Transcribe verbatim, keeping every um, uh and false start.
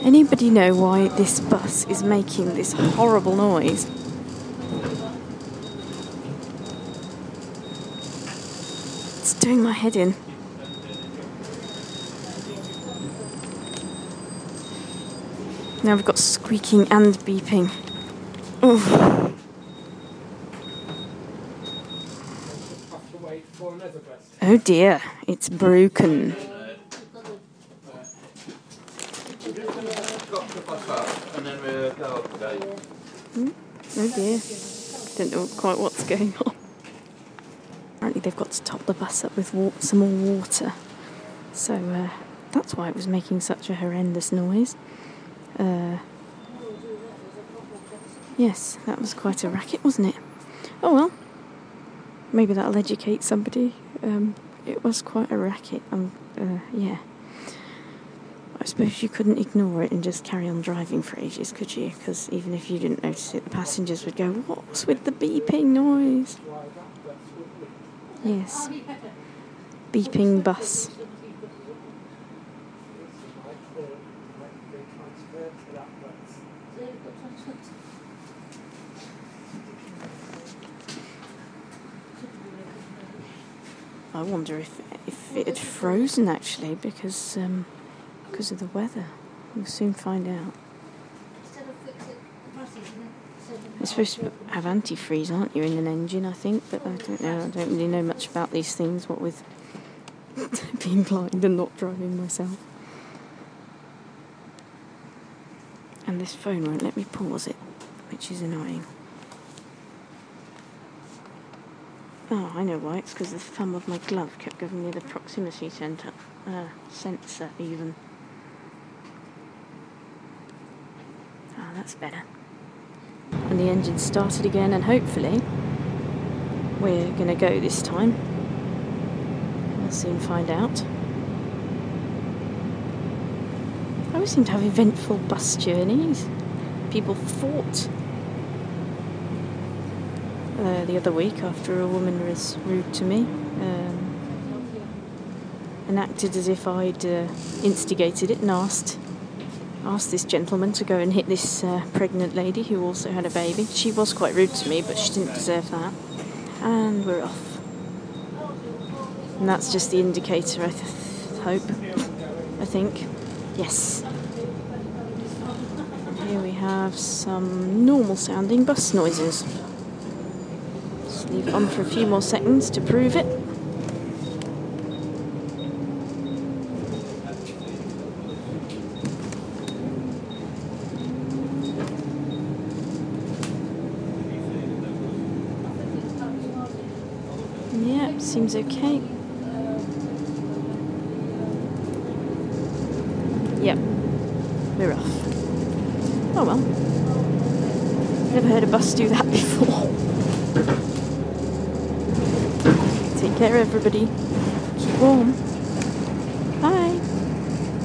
Anybody know why this bus is making this horrible noise? It's doing my head in. Now we've got squeaking and beeping. Oof. Oh dear, it's broken. Hmm? Oh dear, don't know quite what's going on. Apparently they've got to top the bus up with wa- some more water. So uh, that's why it was making such a horrendous noise. Uh, yes, that was quite a racket, wasn't it? Oh well. Maybe that'll educate somebody. Um, it was quite a racket. Um, uh, yeah. I suppose you couldn't ignore it and just carry on driving for ages, could you? Because even if you didn't notice it, the passengers would go, "What's with the beeping noise?" Yes. Beeping bus. I wonder if if it had frozen actually because um, because of the weather. We'll soon find out. You're supposed to have antifreeze, aren't you, in an engine? I think, but I don't know. I don't really know much about these things. What with being blind and not driving myself. And this phone won't let me pause it, which is annoying. Oh, I know why. It's because the thumb of my glove kept giving me the proximity sensor, uh, sensor even. Ah, oh, that's better. And the engine started again, and hopefully we're going to go this time. We'll soon find out. I always seem to have eventful bus journeys. People fought Uh, the other week after a woman was rude to me um, and acted as if I'd uh, instigated it and asked asked this gentleman to go and hit this uh, pregnant lady who also had a baby. She was quite rude to me, but she didn't deserve that. And we're off. And that's just the indicator, I th- hope. I think. Yes. And here we have some normal sounding bus noises. Leave it on for a few more seconds to prove it. Yeah, seems okay. Yep, we're off. Oh well. Never heard a bus do that before. Take care, everybody. Keep warm.